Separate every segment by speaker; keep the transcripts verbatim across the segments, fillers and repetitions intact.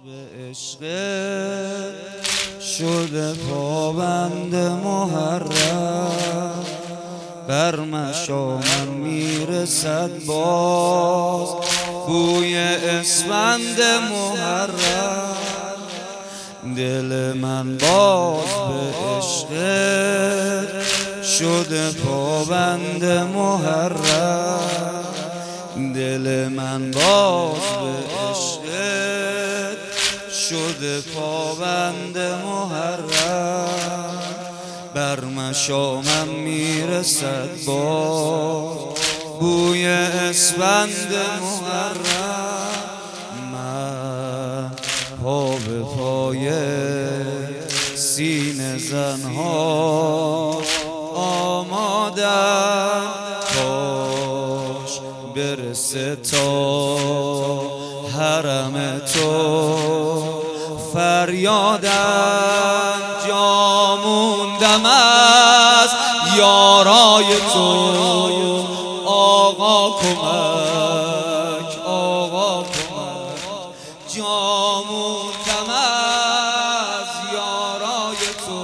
Speaker 1: به عشق شده پابند محرم، بر مشامم میرسد باز بوی اسفند محرم. دل من باز به عشق شده پابند محرم، دل من باز به عشق شده پابند محرم، بر مشامم میرسد باز بوی اسفند محرم. من پا به پای سینه زنها آمادم، کاش برسه تا حرم تو فریادم. جا موندم از یارای تو، آقا کمک، آقا کمک. جا موندم از یارای تو،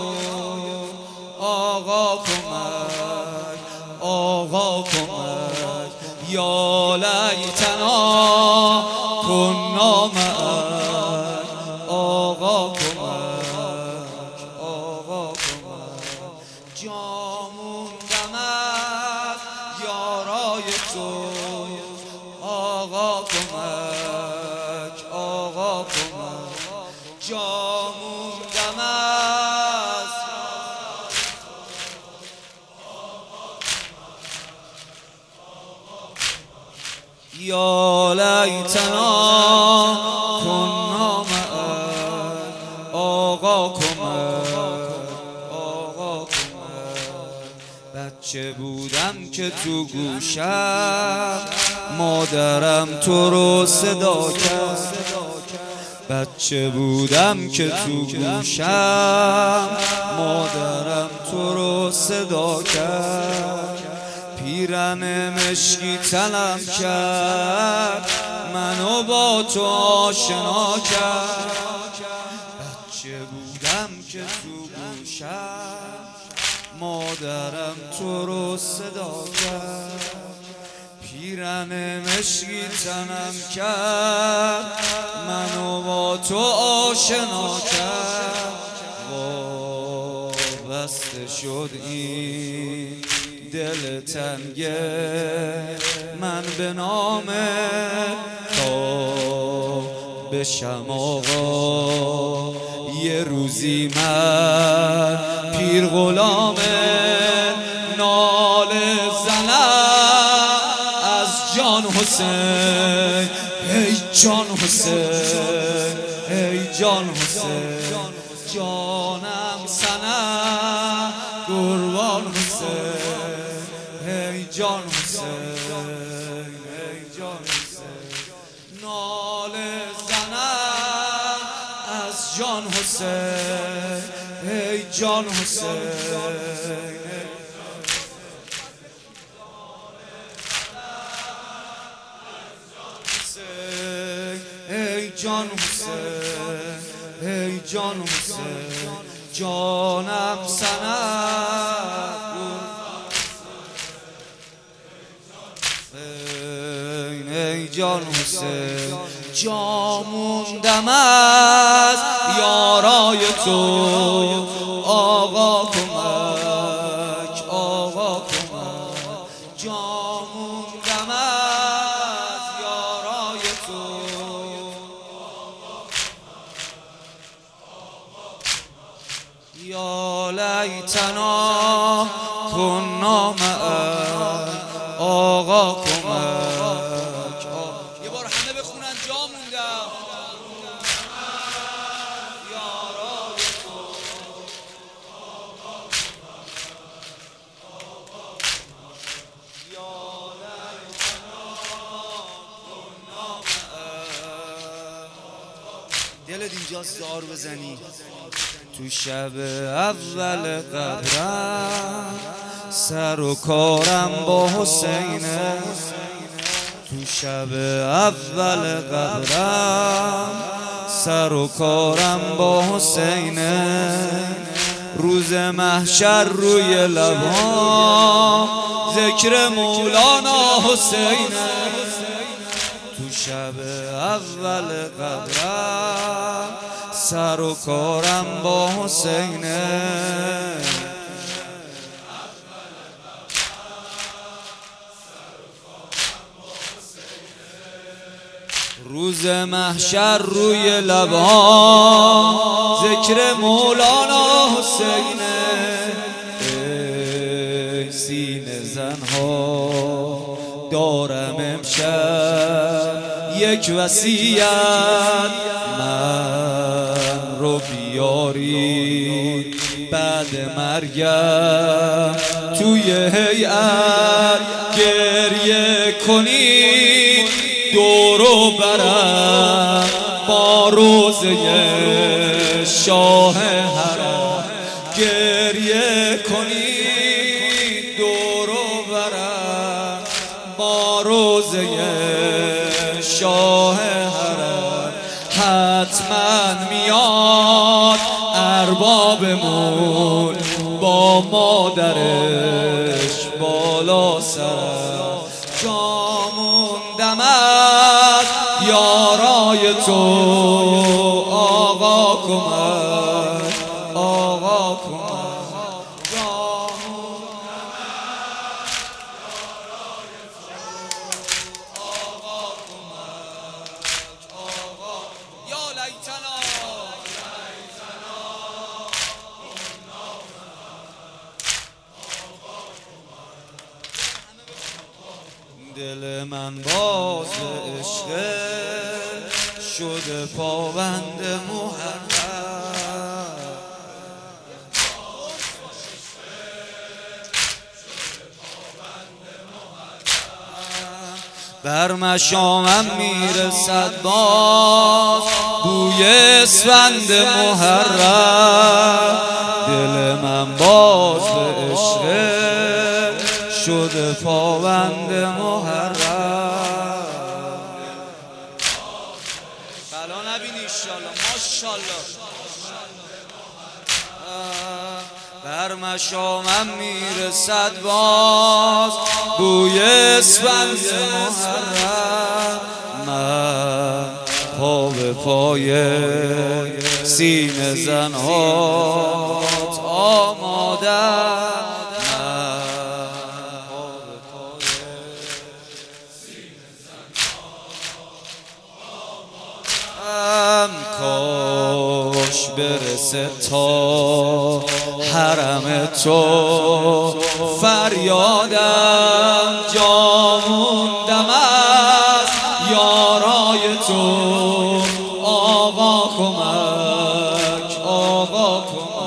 Speaker 1: آقا کمک، آقا کمک. یا لیتنا کنا معک، آقا کمک، آقا کمک. جا موندم از یارای تو، آقا کمک، آقا کمک. جا موندم از یا لیتنا کنا معک، آقا کمک، آقا کمک. بچه بودم که تو گوشم مادرم تو رو صدا کرد، بچه بودم که تو گوشم مادرم تو رو صدا کرد. پیرن مشکی تنم کرد، منو با تو آشنا کرد. بچه بودم که تو گوشم مادرم تو رو صدا کرد، پیرن مشکی تنم کرد، منو با تو آشنا کرد. وابسته شد این دل تنگه من به نام تا بشم آقا یه روزی من پیر غلام ناله زنم از جان حسین. ای جان حسین، ای جان حسین. جانم سنم قربان حسین، ای جان حسین، ای جان حسین. ناله زنم از جان حسین، ای جان حسین. ای جان حسین، ای جان حسین. جانم سنم ای جان حسین. جا موندم از یارای تو، آقا کمک، آقا کمک. جا موندم از یارای تو، یا لیتنا کنا معک، آقا کمک. یه بار همه بخونن جا موندم یارای تو، یا لیتنا کنا معک. دلت اینجاست زار بزنی تو شب اول قبرم، سر و کارم با حسینه. تو شب اول قبرم سر و کارم با حسینه، روز محشر روی لبام ذکر مولانا حسینه، تو شب اول قبرم سر و کارم با حسینه، روز محشر روی لبام ذکر مولانا حسینه. ای سینه زنها دارم امشب یک وصیت، من رو بیارید بعد مرگم توی هیئت، گریه کنید دور و برم با روزه شاه حرم، گریه کنید دور و برم با روزه شاه حرم، حتما میاد اربابمون با مادرش بالا سرم، جاموندم از یارای تو آقا کمک، آقا کمک، جاموندم از یارای تو آقا کمک، آقا یا لیتنا دل من باز عشق شده پابند محرم، بر مشامم میرسد باز بوی اسفند محرم، دل من باز به عشق شده پابند محرم، بلا نبینی ایشالله ماشالله، بر مشامم میرسد باز بوی اسفند محرم، من پا به پای سینه زنهات آمادم، کاش برسه تا حرم تو فریادم، جاموندم از یارای تو آقا کمک، آقا کمک.